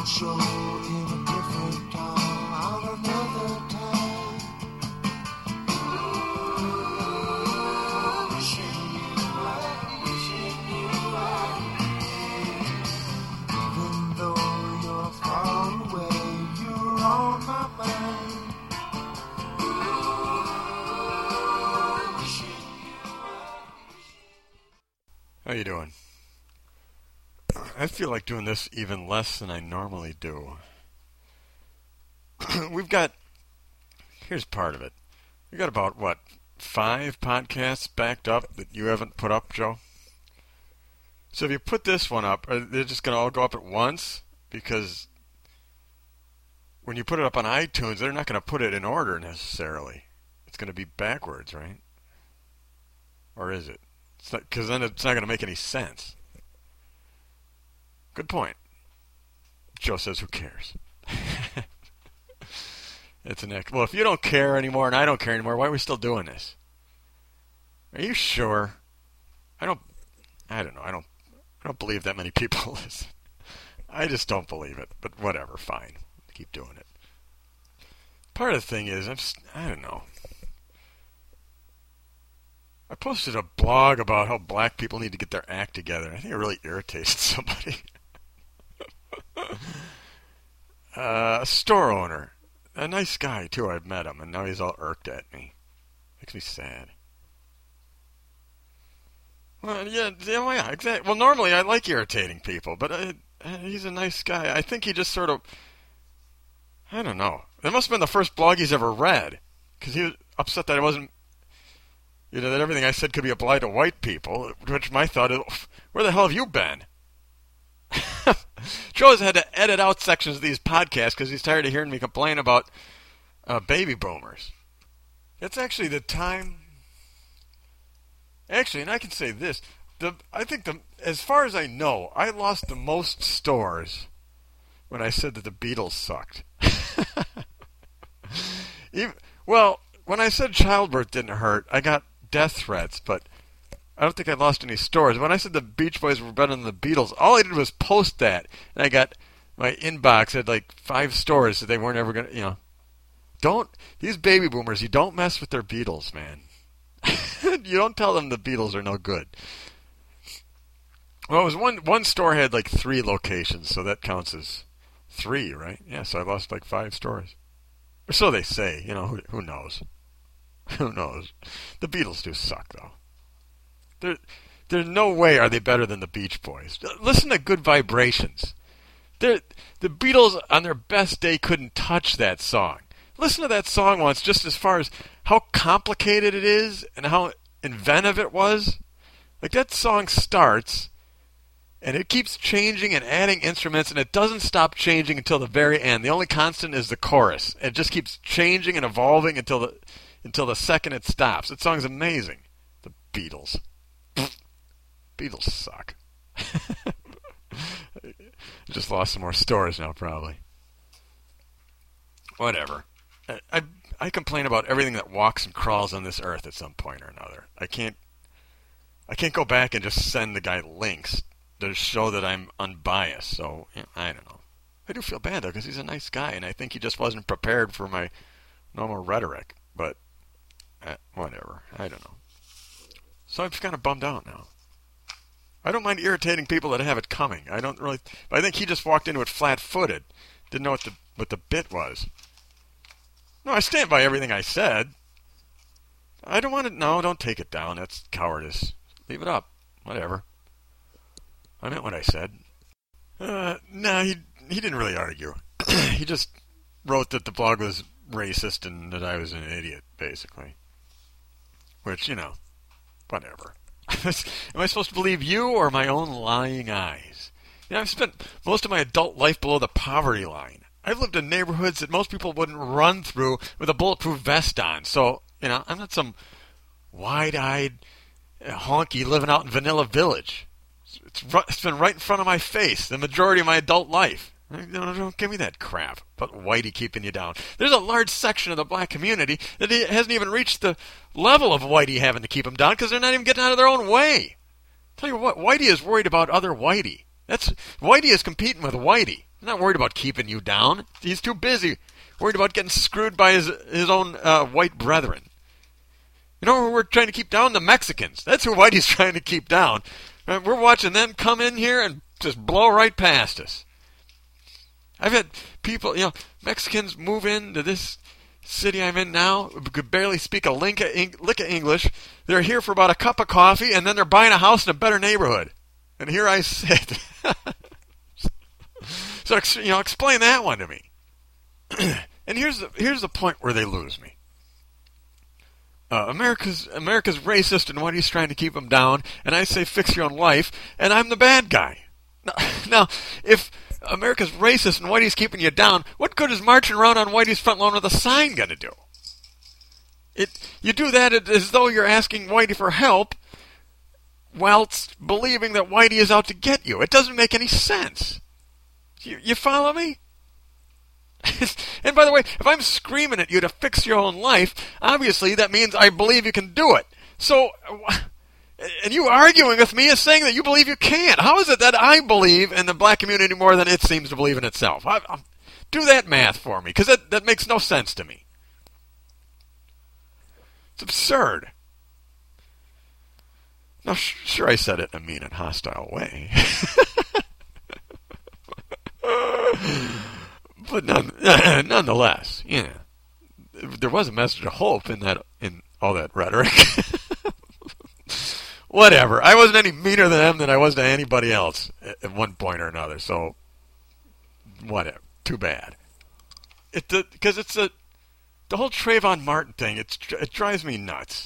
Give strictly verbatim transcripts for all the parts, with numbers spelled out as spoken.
show in a different town on another time. Ooh, wishing you were, wishing you were here. Even though you're far away, you're on my mind. Ooh, wishing you were. How you doing? I feel like doing this even less than I normally do. We've got, here's part of it. We've got about, what, five podcasts backed up that you haven't put up, Joe? So if you put this one up, are they just going to all go up at once? Because when you put it up on iTunes, they're not going to put it in order necessarily. It's going to be backwards, right? Or is it? Because then it's not going to make any sense. Good point. Joe says, who cares? It's an ex- well, if you don't care anymore and I don't care anymore, why are we still doing this? Are you sure? I don't. I don't know. I don't. I don't believe that many people listen. I just don't believe it. But whatever. Fine. Keep doing it. Part of the thing is, I'm just, I don't know. I posted a blog about how black people need to get their act together. I think it really irritated somebody. uh, a store owner. A nice guy, too. I've met him, and now he's all irked at me. Makes me sad. Well, yeah, yeah, well, yeah, exactly. Well, normally I like irritating people, but I, uh, he's a nice guy. I think he just sort of... I don't know. That must have been the first blog he's ever read, because he was upset that I wasn't... You know, that everything I said could be applied to white people, which my thought is, where the hell have you been? Joe's had to edit out sections of these podcasts because he's tired of hearing me complain about uh, baby boomers. That's actually the time... Actually, and I can say this, the I think, the as far as I know, I lost the most stores when I said that the Beatles sucked. Even, well, when I said childbirth didn't hurt, I got death threats, but I don't think I lost any stores. When I said the Beach Boys were better than the Beatles, all I did was post that, and I got my inbox had like five stores that they weren't ever going to, you know. Don't, these baby boomers, you don't mess with their Beatles, man. You don't tell them the Beatles are no good. Well, it was one, one store had like three locations, so that counts as three, right? Yeah, so I lost like five stores. Or so they say, you know, who, who knows? Who knows? The Beatles do suck, though. There, there's no way are they better than the Beach Boys. Listen to Good Vibrations. They're, the Beatles, on their best day, couldn't touch that song. Listen to that song once, just as far as how complicated it is and how inventive it was. Like, that song starts, and it keeps changing and adding instruments, and it doesn't stop changing until the very end. The only constant is the chorus. It just keeps changing and evolving until the until the second it stops. That song's amazing. The Beatles. Beatles suck. Just lost some more stores now, probably. Whatever. I, I I complain about everything that walks and crawls on this earth at some point or another. I can't I can't go back and just send the guy links to show that I'm unbiased. So, yeah, I don't know. I do feel bad, though, because he's a nice guy, and I think he just wasn't prepared for my normal rhetoric. But, uh, whatever. I don't know. So I'm kind of bummed out now. I don't mind irritating people that have it coming. I don't really... But I think he just walked into it flat-footed. Didn't know what the what the bit was. No, I stand by everything I said. I don't want to... No, don't take it down. That's cowardice. Leave it up. Whatever. I meant what I said. Uh, no, he he didn't really argue. He just wrote that the blog was racist and that I was an idiot, basically. Which, you know, whatever. Am I supposed to believe you or my own lying eyes? You know, I've spent most of my adult life below the poverty line. I've lived in neighborhoods that most people wouldn't run through with a bulletproof vest on. So, you know, I'm not some wide-eyed honky living out in Vanilla Village. It's, it's been right in front of my face the majority of my adult life. Don't, don't give me that crap about Whitey keeping you down. There's a large section of the black community that hasn't even reached the level of Whitey having to keep them down because they're not even getting out of their own way. Tell you what, Whitey is worried about other Whitey. That's Whitey is competing with Whitey. I'm not worried about keeping you down. He's too busy. Worried about getting screwed by his his own uh, white brethren. You know who we're trying to keep down? The Mexicans. That's who Whitey's trying to keep down. Uh, we're watching them come in here and just blow right past us. I've had people, you know, Mexicans move into this city I'm in now, could barely speak a lick of English. They're here for about a cup of coffee, and then they're buying a house in a better neighborhood. And here I sit. So, you know, explain that one to me. And here's the here's the point where they lose me. Uh, America's America's racist, and Whitey's trying to keep them down. And I say, fix your own life, and I'm the bad guy. Now, now if America's racist and Whitey's keeping you down, what good is marching around on Whitey's front lawn with a sign going to do? It you do that as though you're asking Whitey for help, whilst believing that Whitey is out to get you. It doesn't make any sense. You, you follow me? And by the way, if I'm screaming at you to fix your own life, obviously that means I believe you can do it. So, and you arguing with me is saying that you believe you can't. How is it that I believe in the black community more than it seems to believe in itself? I, I, do that math for me, because that, that makes no sense to me. It's absurd. Now, sh- sure, I said it in a mean and hostile way. But none, nonetheless, yeah, there was a message of hope in that, in all that rhetoric. Whatever. I wasn't any meaner to them than I was to anybody else at one point or another. So, whatever. Too bad. It because it's a the whole Trayvon Martin thing. It's it drives me nuts.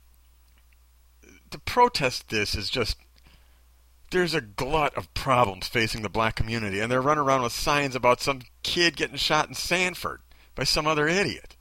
To protest this is just. There's a glut of problems facing the black community, and they're running around with signs about some kid getting shot in Sanford by some other idiot.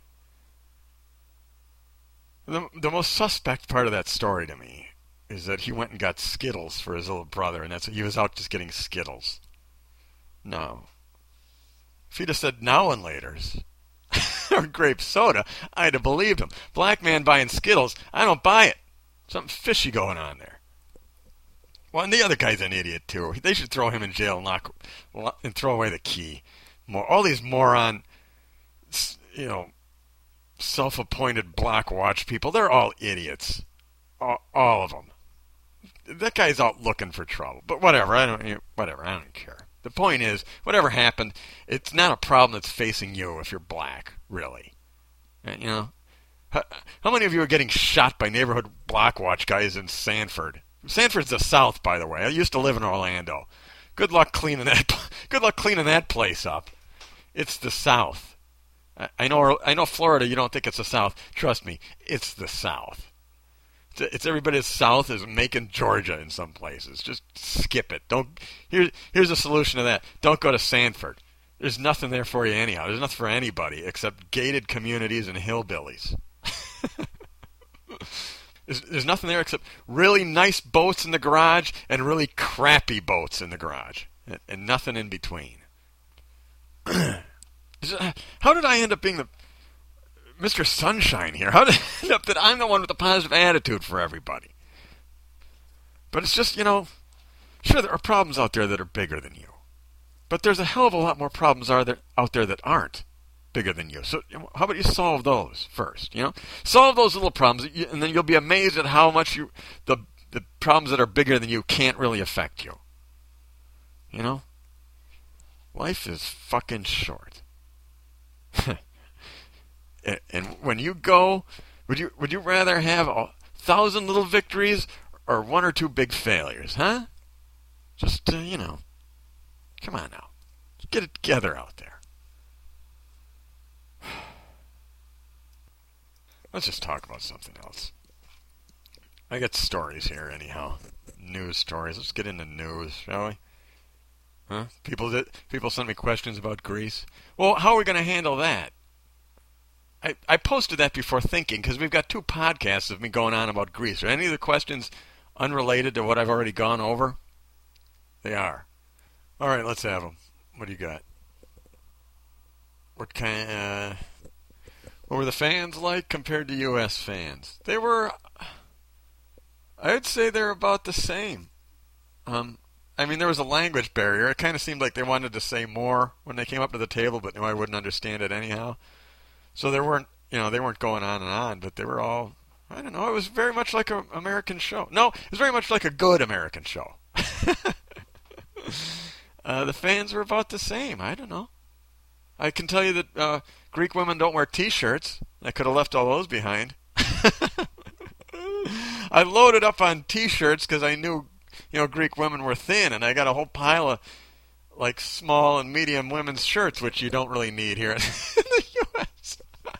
The, the most suspect part of that story to me is that he went and got Skittles for his little brother, and that's he was out just getting Skittles. No. If he'd have said now and laters or grape soda, I'd have believed him. Black man buying Skittles, I don't buy it. Something fishy going on there. Well, and the other guy's an idiot too. They should throw him in jail and lock and throw away the key. More, all these moron, you know, self-appointed block watch people. They're all idiots. All, all of them. That guy's out looking for trouble. But whatever. I don't. Whatever. I don't care. The point is, whatever happened, it's not a problem that's facing you if you're black. Really. And, you know, how, how many of you are getting shot by neighborhood block watch guys in Sanford? Sanford's the South, by the way. I used to live in Orlando. Good luck cleaning that. Good luck cleaning that place up. It's the South. I, I know. I know Florida. You don't think it's the South. Trust me, it's the South. It's, it's everybody as South as Macon, Georgia, in some places. Just skip it. Don't. Here, here's a solution to that. Don't go to Sanford. There's nothing there for you anyhow. There's nothing for anybody except gated communities and hillbillies. There's, there's nothing there except really nice boats in the garage and really crappy boats in the garage. And, and nothing in between. How did I end up being the Mister Sunshine here? How did it end up that I'm the one with the positive attitude for everybody? But it's just, you know, sure, there are problems out there that are bigger than you. But there's a hell of a lot more problems are there, out there that aren't bigger than you. So how about you solve those first, you know? Solve those little problems, and then you'll be amazed at how much you the the problems that are bigger than you can't really affect you. You know? Life is fucking short. and, and when you go, would you would you rather have a thousand little victories or one or two big failures, huh? Just, uh, you know, come on now. Get it together out there. Let's just talk about something else. I got stories here anyhow. News stories. Let's get into news, shall we? Huh? People did, people sent me questions about Greece. Well, how are we going to handle that? I, I posted that before thinking, because we've got two podcasts of me going on about Greece. Are any of the questions unrelated to what I've already gone over? They are. All right, let's have them. What do you got? What kind of... Uh, What were the fans like compared to U S fans? They were, I'd say they're about the same. Um, I mean, there was a language barrier. It kind of seemed like they wanted to say more when they came up to the table, but knew I wouldn't understand it anyhow. So there weren't, you know, they weren't going on and on, but they were all, I don't know, it was very much like an American show. No, it was very much like a good American show. uh, the fans were about the same. I don't know. I can tell you that uh, Greek women don't wear T-shirts. I could have left all those behind. I loaded up on T-shirts because I knew, you know, Greek women were thin, and I got a whole pile of like small and medium women's shirts, which you don't really need here in the U S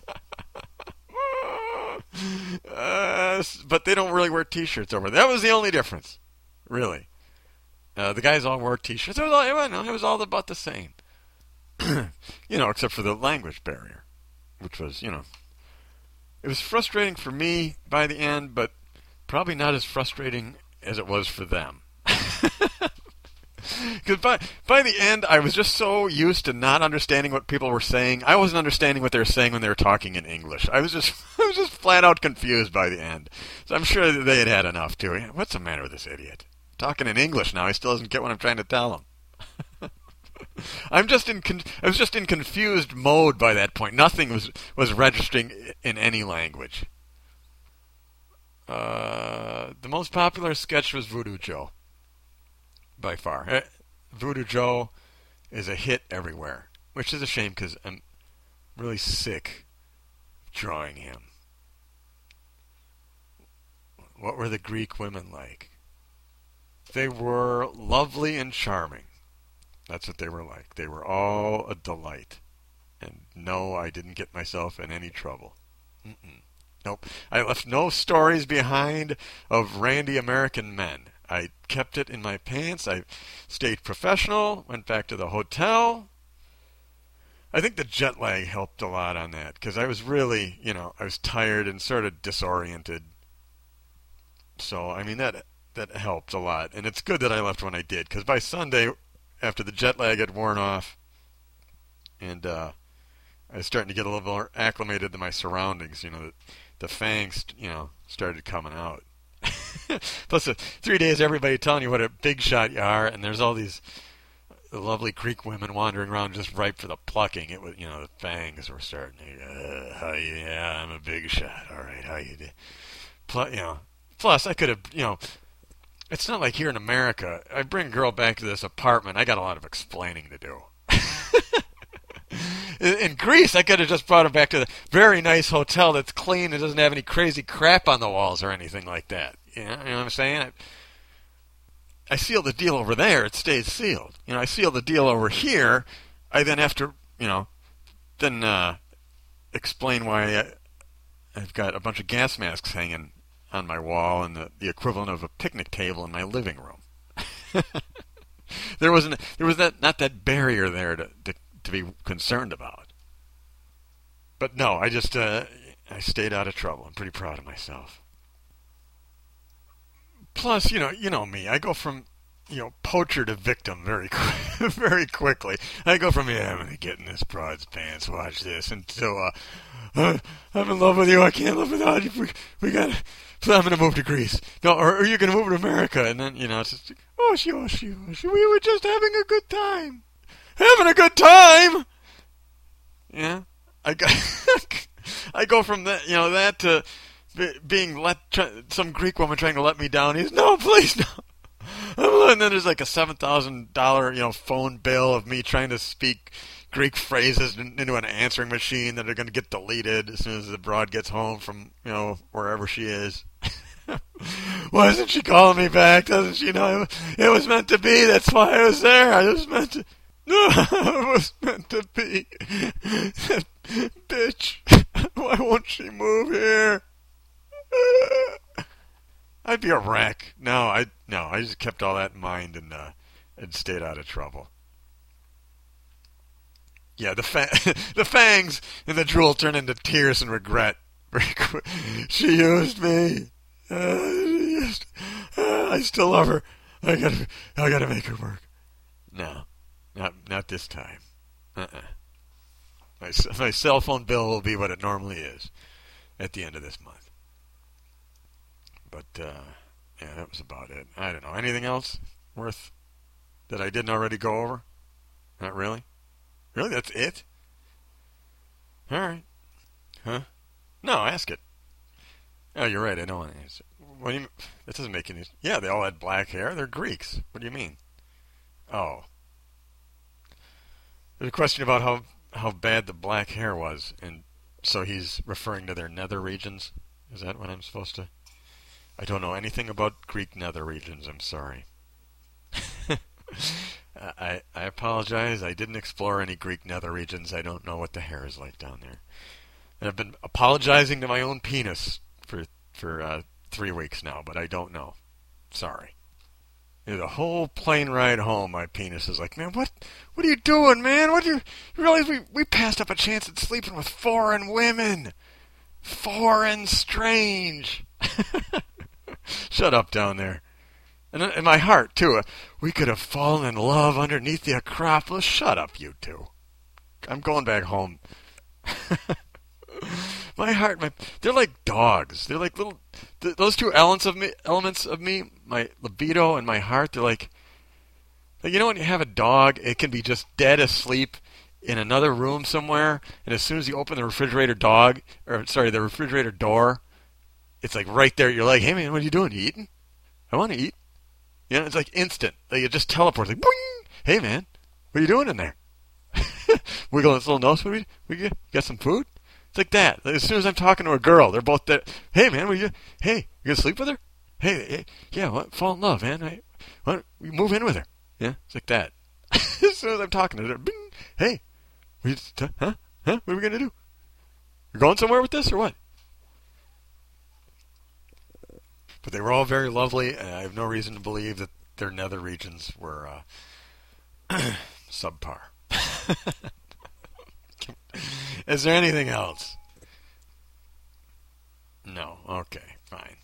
uh, but they don't really wear T-shirts over there. That was the only difference, really. Uh, the guys all wore T-shirts. It was all, it was all about the same. You know, except for the language barrier, which was, you know, it was frustrating for me by the end, but probably not as frustrating as it was for them. Because by, by the end, I was just so used to not understanding what people were saying. I wasn't understanding what they were saying when they were talking in English. I was just I was just flat out confused by the end. So I'm sure that they had had enough, too. What's the matter with this idiot? Talking in English now, he still doesn't get what I'm trying to tell him. I'm just in con- I was just in confused mode by that point. Nothing was, was registering in any language. Uh, the most popular sketch was Voodoo Joe, by far. Eh, Voodoo Joe is a hit everywhere, which is a shame because I'm really sick of drawing him. What were the Greek women like? They were lovely and charming. That's what they were like. They were all a delight. And no, I didn't get myself in any trouble. Mm-mm. Nope. I left no stories behind of randy American men. I kept it in my pants. I stayed professional, went back to the hotel. I think the jet lag helped a lot on that, because I was really, you know, I was tired and sort of disoriented. So, I mean, that that helped a lot. And it's good that I left when I did, because by Sunday, after the jet lag had worn off, and uh, I was starting to get a little more acclimated to my surroundings, you know, the, the fangs, you know, started coming out. Plus, the three days, everybody telling you what a big shot you are, and there's all these lovely Greek women wandering around just ripe for the plucking. It was, you know, the fangs were starting to, uh, how you, yeah, I'm a big shot. All right, how you do? Plus, you know, plus I could have, you know, it's not like here in America. I bring a girl back to this apartment. I got a lot of explaining to do. in, in Greece, I could have just brought her back to the very nice hotel that's clean and doesn't have any crazy crap on the walls or anything like that. You know, you know what I'm saying? I, I seal the deal over there. It stays sealed. You know, I seal the deal over here. I then have to, you know, then uh, explain why I, I've got a bunch of gas masks hanging on my wall and the, the equivalent of a picnic table in my living room. there wasn't there was that not that barrier there to, to to be concerned about. But no, I just uh, I stayed out of trouble. I'm pretty proud of myself. Plus, you know, you know me. I go from, you know, poacher to victim very qu- very quickly. I go from, yeah, I'm gonna get in this broad's pants, watch this, until uh, uh, I'm in love with you. I can't live without you. We, we gotta. So I'm going to move to Greece. No, or are you going to move to America? And then, you know, it's just, oh, she, oh, she, oh, she, we were just having a good time. Having a good time? Yeah. I, got, I go from that, you know, that to be, being let, try, some Greek woman trying to let me down. He's, no, please, no. And then there's like a seven thousand dollars, you know, phone bill of me trying to speak Greek phrases into an answering machine that are going to get deleted as soon as the broad gets home from, you know, wherever she is. Why isn't she calling me back? Doesn't she know it was meant to be? That's why I was there. I was meant to. No, it was meant to be. Bitch, why won't she move here? I'd be a wreck. No, I no, I just kept all that in mind and uh, and stayed out of trouble. Yeah, the fa- the fangs and the drool turn into tears and regret. She used me. Uh, she used, uh, I still love her. I gotta, I gotta make her work. No, not, not this time. Uh-uh. My, my cell phone bill will be what it normally is at the end of this month. But uh, yeah, that was about it. I don't know. Anything else worth that I didn't already go over? Not really? Really? That's it? All right. Huh? No, ask it. Oh, you're right. I don't want to answer. What do you? That doesn't make any. Yeah, they all had black hair. They're Greeks. What do you mean? Oh, there's a question about how how bad the black hair was, and so he's referring to their nether regions. Is that what I'm supposed to? I don't know anything about Greek nether regions. I'm sorry. I I apologize. I didn't explore any Greek nether regions. I don't know what the hair is like down there. And I've been apologizing to my own penis for for uh, three weeks now, but I don't know. Sorry. You know, the whole plane ride home, my penis is like, man, what what are you doing, man? What do you, you realize we, we passed up a chance at sleeping with foreign women? Foreign strange. Shut up down there. And in my heart, too, uh, we could have fallen in love underneath the Acropolis. Shut up, you two. I'm going back home. My heart, my they're like dogs. They're like little. Th- those two elements of me, elements of me, my libido and my heart. They're like, like, you know, when you have a dog, it can be just dead asleep in another room somewhere, and as soon as you open the refrigerator dog, or sorry, the refrigerator door, it's like right there. You're like, hey man, what are you doing? You eating? I want to eat. You know, it's like instant. Like it just teleports. Like, boing! Hey man, what are you doing in there? Wiggle its little nose. What we we get? Got some food? It's like that. As soon as I'm talking to a girl, they're both there. Hey man, what are you? Hey, you gonna sleep with her? Hey, hey yeah, what? Fall in love, man. I, why don't we move in with her? Yeah, it's like that. As soon as I'm talking to her, bing. Hey, we just, huh? Huh? What are we gonna do? You're going somewhere with this or what? But they were all very lovely, and I have no reason to believe that their nether regions were uh, subpar. Is there anything else? No. Okay, fine.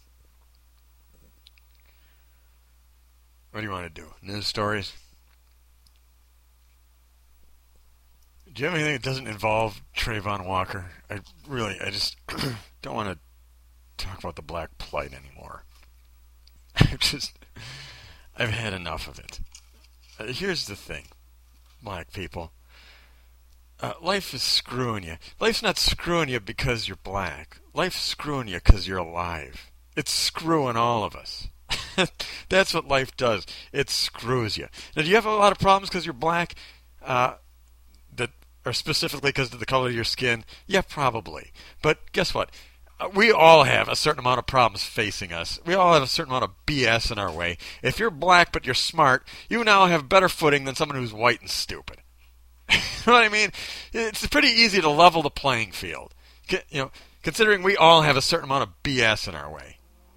What do you want to do? News stories? Do you have anything that doesn't involve Trayvon Walker? I really, I just don't want to talk about the Black Plight anymore. I've just, I've had enough of it. Uh, here's the thing, black people. Uh, life is screwing you. Life's not screwing you because you're black. Life's screwing you because you're alive. It's screwing all of us. That's what life does. It screws you. Now, do you have a lot of problems because you're black? Uh, that are specifically because of the color of your skin? Yeah, probably. But guess what? We all have a certain amount of problems facing us. We all have a certain amount of B S in our way. If you're black but you're smart, you now have better footing than someone who's white and stupid. You know what I mean? It's pretty easy to level the playing field. You know, considering we all have a certain amount of B S in our way.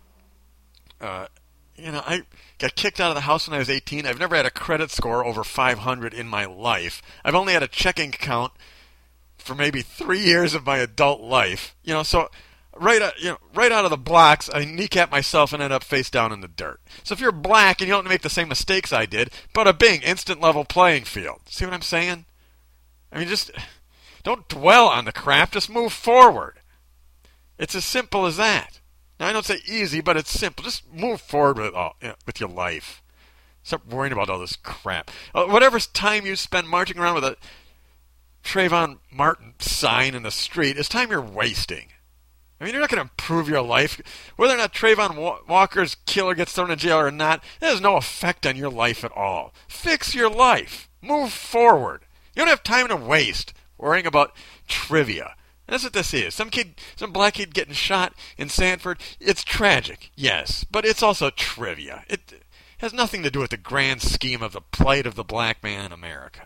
Uh, you know, I got kicked out of the house when I was eighteen. I've never had a credit score over five hundred in my life. I've only had a checking account for maybe three years of my adult life. You know, so right out, you know, right out of the blocks, I kneecap myself and end up face down in the dirt. So if you're black and you don't make the same mistakes I did, bada bing, instant level playing field. See what I'm saying? I mean, just don't dwell on the crap. Just move forward. It's as simple as that. Now, I don't say easy, but it's simple. Just move forward with all, you know, with your life. Stop worrying about all this crap. Uh, whatever time you spend marching around with a Trayvon Martin sign in the street is time you're wasting. I mean, you're not going to improve your life. Whether or not Trayvon Walker's killer gets thrown in jail or not, it has no effect on your life at all. Fix your life. Move forward. You don't have time to waste worrying about trivia. That's what this is. Some kid, some black kid getting shot in Sanford. It's tragic, yes, but it's also trivia. It has nothing to do with the grand scheme of the plight of the black man in America.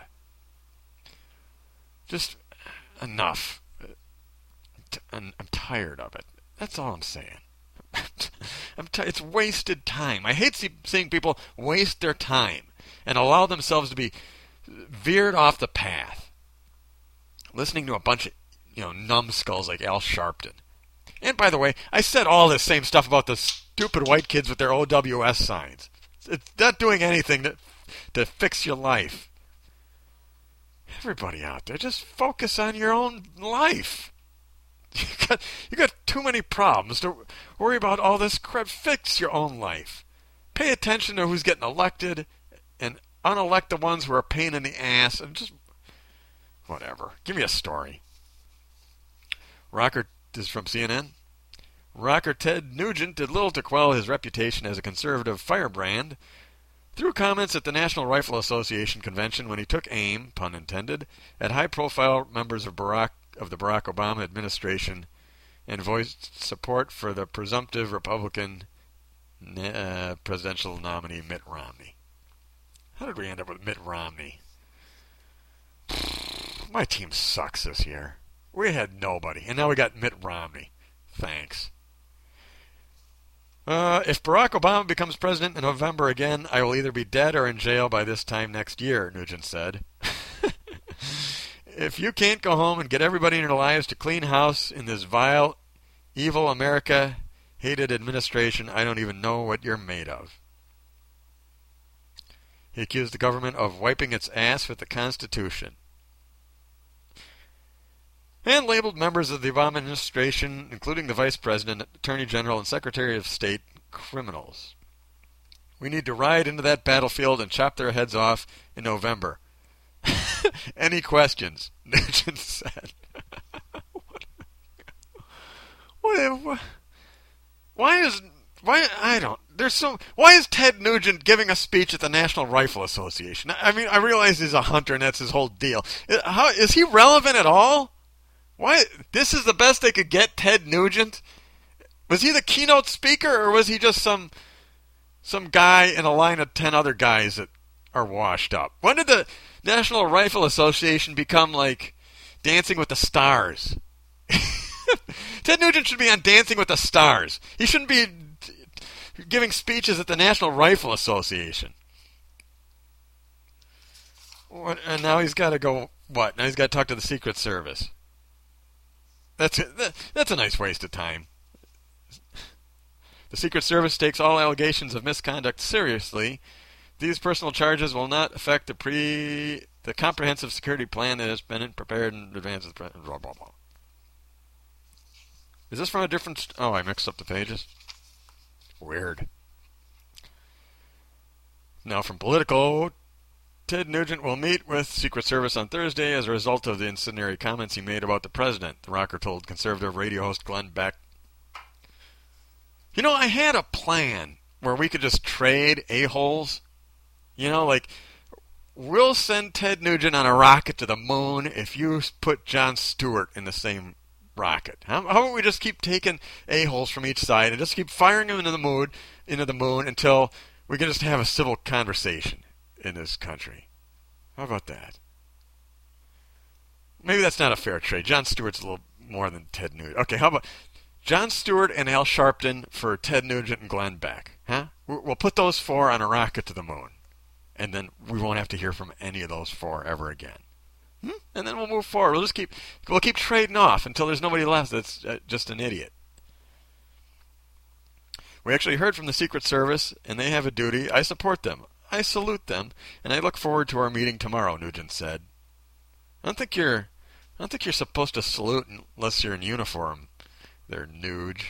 Just enough. I'm tired of it. That's all I'm saying. I'm t- it's wasted time. I hate see- seeing people waste their time and allow themselves to be veered off the path, listening to a bunch of, you know, numbskulls like Al Sharpton. And by the way, I said all this same stuff about the stupid white kids with their O W S signs. It's not doing anything to to fix your life. Everybody out there, just focus on your own life. You got you got too many problems to worry about all this crap. Fix your own life. Pay attention to who's getting elected and unelect the ones who are a pain in the ass, and just whatever. Give me a story. Rocker, this is from C N N. Rocker Ted Nugent did little to quell his reputation as a conservative firebrand through comments at the National Rifle Association convention when he took aim, pun intended, at high-profile members of Barack of the Barack Obama administration and voiced support for the presumptive Republican uh, presidential nominee Mitt Romney. How did we end up with Mitt Romney? My team sucks this year. We had nobody, and now we got Mitt Romney. Thanks. Uh, if Barack Obama becomes president in November again, I will either be dead or in jail by this time next year, Nugent said. If you can't go home and get everybody in your lives to clean house in this vile, evil America-hated administration, I don't even know what you're made of. He accused the government of wiping its ass with the Constitution. And labeled members of the Obama administration, including the Vice President, Attorney General, and Secretary of State, criminals. We need to ride into that battlefield and chop their heads off in November. Any questions? Nugent said. what, what, why is... Why I don't... There's so... Why is Ted Nugent giving a speech at the National Rifle Association? I mean, I realize he's a hunter and that's his whole deal. How, is he relevant at all? Why? This is the best they could get Ted Nugent? Was he the keynote speaker, or was he just some some guy in a line of ten other guys that are washed up? When did the National Rifle Association become like Dancing with the Stars? Ted Nugent should be on Dancing with the Stars. He shouldn't be giving speeches at the National Rifle Association. What, and now he's got to go, what? Now he's got to talk to the Secret Service. That's a, that's a nice waste of time. The Secret Service takes all allegations of misconduct seriously. These personal charges will not affect the pre the comprehensive security plan that has been prepared in advance of the pre- blah blah blah. Is this from a different? St- oh, I mixed up the pages. Weird. Now from Politico. Ted Nugent will meet with Secret Service on Thursday as a result of the incendiary comments he made about the president, the rocker told conservative radio host Glenn Beck. You know, I had a plan where we could just trade a-holes. You know, like, we'll send Ted Nugent on a rocket to the moon if you put Jon Stewart in the same rocket. How, how about we just keep taking a-holes from each side and just keep firing them into the moon, into the moon until we can just have a civil conversation in this country? How about that? Maybe that's not a fair trade. Jon Stewart's a little more than Ted Nugent. Okay, how about Jon Stewart and Al Sharpton for Ted Nugent and Glenn Beck? Huh? We'll put those four on a rocket to the moon. And then we won't have to hear from any of those four ever again. Hmm? And then we'll move forward. We'll just keep we'll keep trading off until there's nobody left that's uh, just an idiot. We actually heard from the Secret Service, and they have a duty. I support them. I salute them, and I look forward to our meeting tomorrow, Nugent said. I don't think you're I don't think you're supposed to salute unless you're in uniform there, Nuge.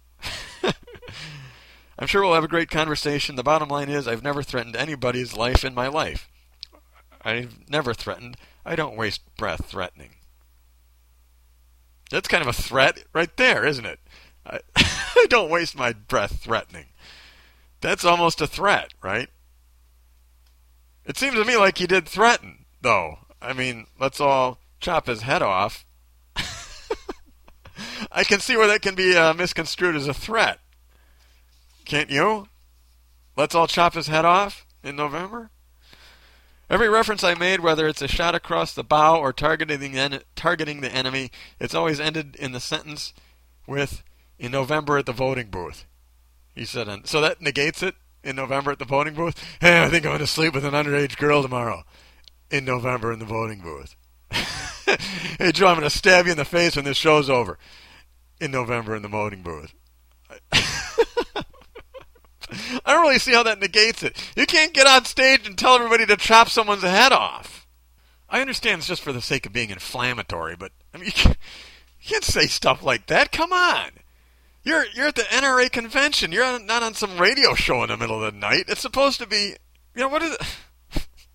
I'm sure we'll have a great conversation. The bottom line is I've never threatened anybody's life in my life. I've never threatened. I don't waste breath threatening. That's kind of a threat right there, isn't it? I, I don't waste my breath threatening. That's almost a threat, right? It seems to me like he did threaten, though. I mean, let's all chop his head off. I can see where that can be uh, misconstrued as a threat. Can't you? Let's all chop his head off in November? Every reference I made, whether it's a shot across the bow or targeting the, en- targeting the enemy, it's always ended in the sentence with, in November at the voting booth. He said, and so that negates it? In November at the voting booth? Hey, I think I'm going to sleep with an underage girl tomorrow. In November in the voting booth. Hey, Joe, I'm going to stab you in the face when this show's over. In November in the voting booth. I don't really see how that negates it. You can't get on stage and tell everybody to chop someone's head off. I understand it's just for the sake of being inflammatory, but I mean, you can't, you can't say stuff like that. Come on. You're you're at the N R A convention. You're on, not on some radio show in the middle of the night. It's supposed to be, you know, what is it?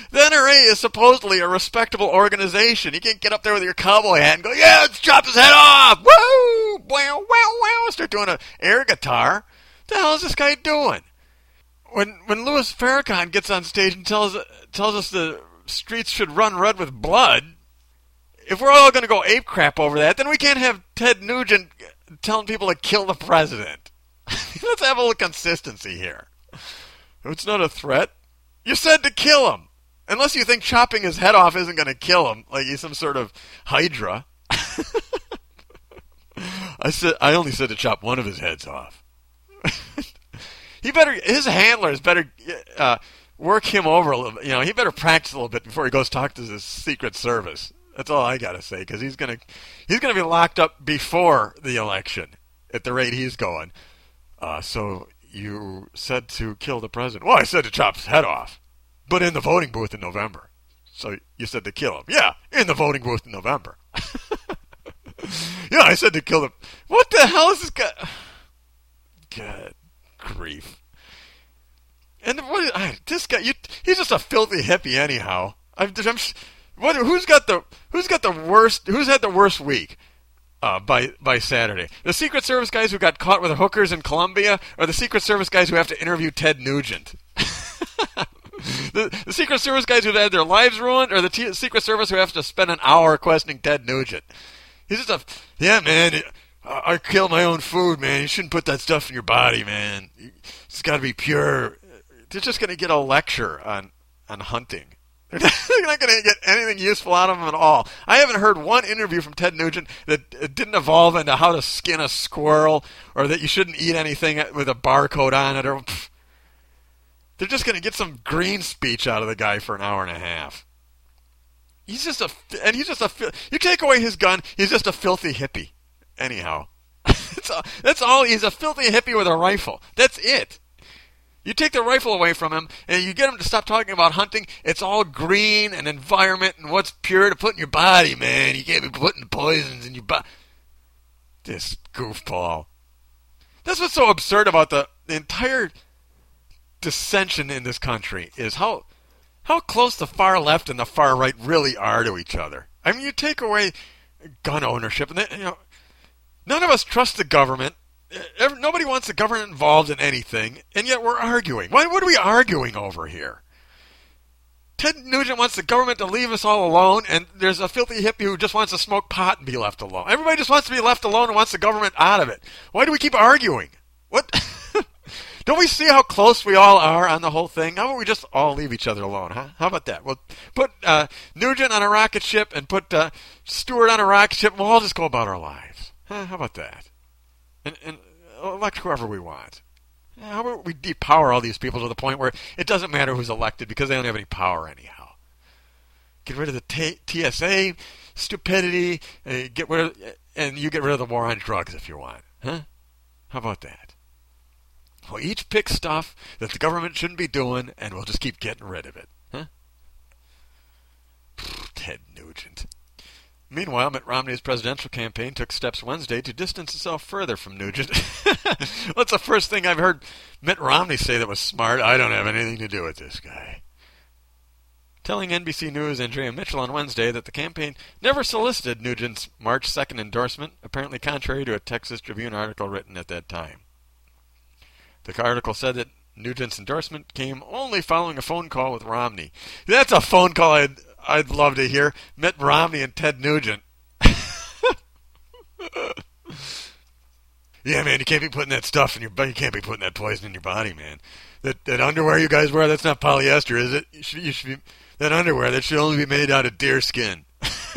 The N R A is supposedly a respectable organization. You can't get up there with your cowboy hat and go, yeah, let's chop his head off. Woo! Wow, wow, wow. Start doing an air guitar. What the hell is this guy doing? When when Louis Farrakhan gets on stage and tells tells us the streets should run red with blood, if we're all going to go ape crap over that, then we can't have Ted Nugent telling people to kill the president. Let's have a little consistency here. It's not a threat. You said to kill him. Unless you think chopping his head off isn't going to kill him, like he's some sort of hydra. I said I only said to chop one of his heads off. He better, his handlers better uh, work him over a little bit. You know, he better practice a little bit before he goes talk to the Secret Service. That's all I gotta say, because he's gonna he's gonna be locked up before the election at the rate he's going. Uh, so you said to kill the president? Well, I said to chop his head off, but in the voting booth in November. So you said to kill him? Yeah, in the voting booth in November. Yeah, I said to kill him. What the hell is this guy? Good grief. And what? I, this guy, you, he's just a filthy hippie, anyhow. I'm, I'm, what? Who's got the Who's got the worst? Who's had the worst week? Uh, by by Saturday, the Secret Service guys who got caught with the hookers in Colombia, or the Secret Service guys who have to interview Ted Nugent? the, the Secret Service guys who've had their lives ruined, or the T- Secret Service who have to spend an hour questioning Ted Nugent? He's just a yeah, man. I, I kill my own food, man. You shouldn't put that stuff in your body, man. It's got to be pure. They're just going to get a lecture on on hunting. They're not going to get anything useful out of him at all. I haven't heard one interview from Ted Nugent that didn't evolve into how to skin a squirrel, or that you shouldn't eat anything with a barcode on it. Or pff. They're just going to get some green speech out of the guy for an hour and a half. He's just a, and he's just a. You take away his gun, he's just a filthy hippie. Anyhow, that's all, that's all. He's a filthy hippie with a rifle. That's it. You take the rifle away from him, and you get him to stop talking about hunting. It's all green and environment and what's pure to put in your body, man. You can't be putting poisons in your body. This goofball. That's what's so absurd about the, the entire dissension in this country, is how how close the far left and the far right really are to each other. I mean, you take away gun ownership, and then, you know, none of us trust the government. Nobody wants the government involved in anything, and yet we're arguing. Why? What are we arguing over here? Ted Nugent wants the government to leave us all alone, and there's a filthy hippie who just wants to smoke pot and be left alone. Everybody just wants to be left alone and wants the government out of it. Why do we keep arguing? What? Don't we see how close we all are on the whole thing? How about we just all leave each other alone, huh? How about that? We'll put uh, Nugent on a rocket ship and put uh, Stewart on a rocket ship, and we'll all just go about our lives. Huh? How about that? And, and elect whoever we want. How about we depower all these people to the point where it doesn't matter who's elected because they don't have any power anyhow? Get rid of the t- T S A stupidity, uh, get rid of, and you get rid of the war on drugs if you want. Huh? How about that? We'll each pick stuff that the government shouldn't be doing, and we'll just keep getting rid of it. Huh? Ted Nugent. Meanwhile, Mitt Romney's presidential campaign took steps Wednesday to distance itself further from Nugent. That's the first thing I've heard Mitt Romney say that was smart. I don't have anything to do with this guy. Telling N B C News' Andrea Mitchell on Wednesday that the campaign never solicited Nugent's March second endorsement, apparently contrary to a Texas Tribune article written at that time. The article said that Nugent's endorsement came only following a phone call with Romney. That's a phone call I'd, I'd love to hear. Mitt Romney and Ted Nugent. Yeah, man, you can't be putting that stuff in your body. You can't be putting that poison in your body, man. That that underwear you guys wear, that's not polyester, is it? You should, you should be, that underwear, that should only be made out of deer skin.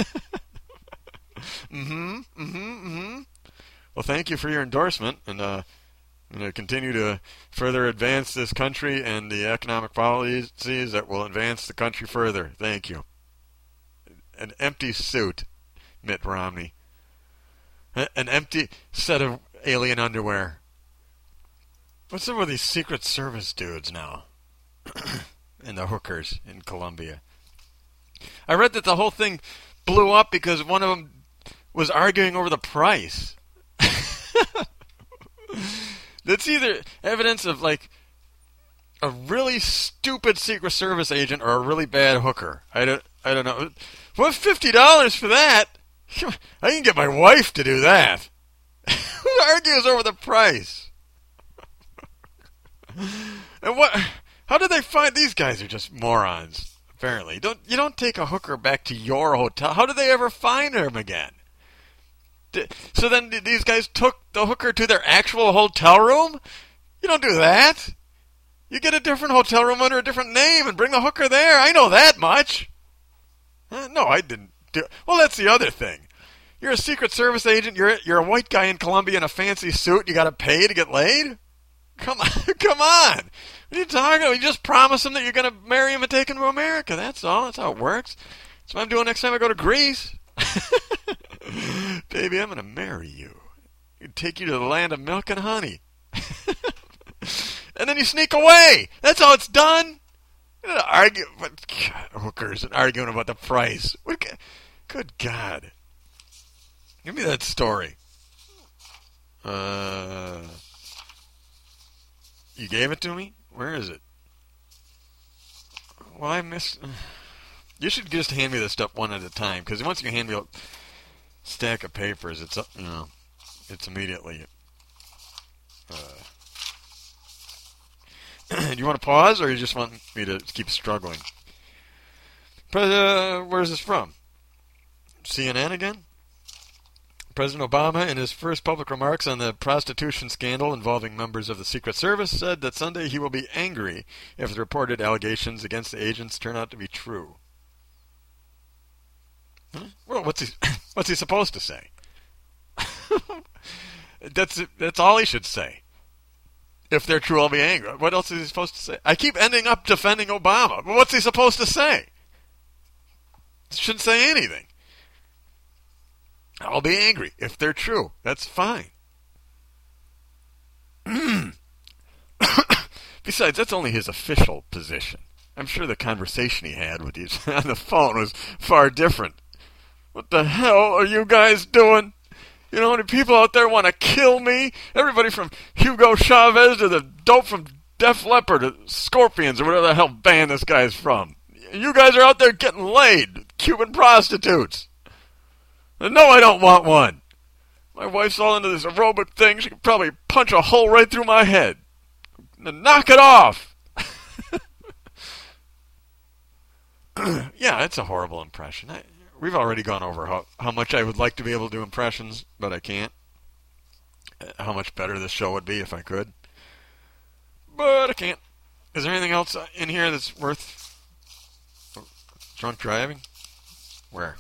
mm-hmm, mm-hmm, mm-hmm. Well, thank you for your endorsement, and uh, I'm going to continue to further advance this country and the economic policies that will advance the country further. Thank you. An empty suit, Mitt Romney. An empty set of alien underwear. What's up with these Secret Service dudes now? And the hookers in Colombia. I read that the whole thing blew up because one of them was arguing over the price. That's either evidence of, like, a really stupid Secret Service agent or a really bad hooker. I don't, I don't know. What, fifty dollars for that? I can get my wife to do that. Who argues over the price? And what? How did they find these guys? Are just morons. Apparently, you don't you don't take a hooker back to your hotel? How did they ever find him again? So then these guys took the hooker to their actual hotel room? You don't do that. You get a different hotel room under a different name and bring the hooker there. I know that much. Uh, no, I didn't do it. Well, that's the other thing. You're a Secret Service agent. You're you're a white guy in Colombia in a fancy suit. You got to pay to get laid? Come on, come on. What are you talking about? You just promise him that you're going to marry him and take him to America. That's all. That's how it works. That's what I'm doing next time I go to Greece. Baby, I'm going to marry you. I'd take you to the land of milk and honey. And then you sneak away. That's how it's done. You know, argue, but God, hookers and arguing about the price. What, good God. Give me that story. Uh, you gave it to me? Where is it? Well, I missed... You should just hand me this stuff one at a time, because once you hand me a stack of papers, it's, you know, it's immediately... Uh, do you want to pause, or you just want me to keep struggling? But, uh, where's this from? C N N again? President Obama, in his first public remarks on the prostitution scandal involving members of the Secret Service, said that Sunday he will be angry if the reported allegations against the agents turn out to be true. Huh? Well, what's he, what's he supposed to say? that's that's all he should say. If they're true, I'll be angry. What else is he supposed to say? I keep ending up defending Obama, but what's he supposed to say? He shouldn't say anything. I'll be angry if they're true. That's fine. Besides, that's only his official position. I'm sure the conversation he had with you on the phone was far different. What the hell are you guys doing? You know how many people out there want to kill me? Everybody from Hugo Chavez to the dope from Def Leppard to Scorpions or whatever the hell band this guy's from. You guys are out there getting laid. Cuban prostitutes. And no, I don't want one. My wife's all into this aerobic thing. She could probably punch a hole right through my head. Now knock it off. Yeah, it's a horrible impression. I, we've already gone over how, how much I would like to be able to do impressions, but I can't. How much better this show would be if I could. But I can't. Is there anything else in here that's worth drunk driving? Where?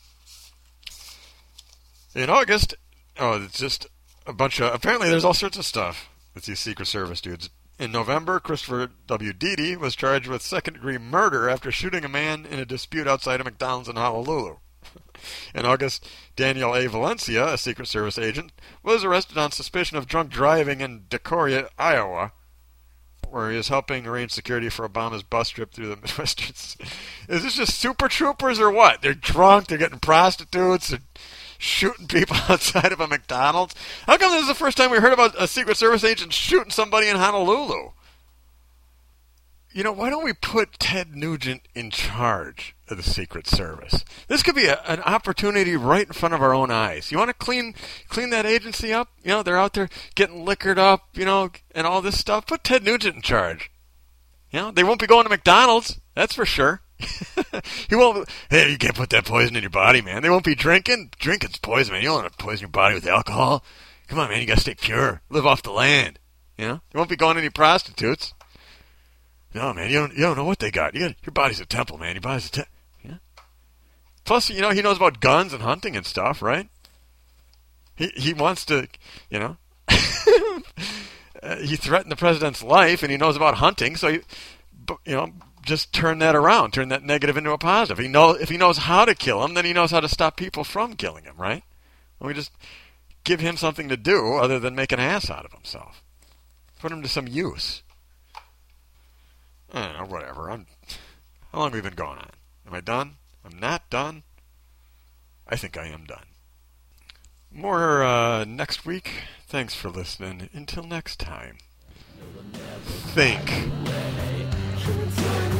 In August, oh, it's just a bunch of, apparently there's all sorts of stuff with these Secret Service dudes. In November, Christopher W. Deedy was charged with second-degree murder after shooting a man in a dispute outside a McDonald's in Honolulu. In August, Daniel A. Valencia, a Secret Service agent, was arrested on suspicion of drunk driving in Decorah, Iowa, where he is helping arrange security for Obama's bus trip through the Midwestern. Is this just Super Troopers or what? They're drunk, they're getting prostitutes, they're shooting people outside of a McDonald's? How come this is the first time we heard about a Secret Service agent shooting somebody in Honolulu? You know, why don't we put Ted Nugent in charge of the Secret Service? This could be a, an opportunity right in front of our own eyes. You want to clean clean that agency up? You know, they're out there getting liquored up, you know, and all this stuff. Put Ted Nugent in charge. You know, they won't be going to McDonald's, that's for sure. He won't. Hey, you can't put that poison in your body, man. They won't be drinking. Drinking's poison, man. You don't want to poison your body with alcohol. Come on, man. You gotta stay pure. Live off the land. You know. You won't be going to any prostitutes. No, man. You don't. You don't know what they got. You got your body's a temple, man. Your body's a temple. Yeah. Plus, you know, he knows about guns and hunting and stuff, right? He he wants to, you know. uh, he threatened the president's life, and he knows about hunting, so you, you know. Just turn that around, turn that negative into a positive. He know, if he knows how to kill him, then he knows how to stop people from killing him, right? And we just give him something to do other than make an ass out of himself. Put him to some use. I don't know, whatever. I'm, how long have we been going on? Am I done? I'm not done? I think I am done. More uh, next week. Thanks for listening. Until next time. think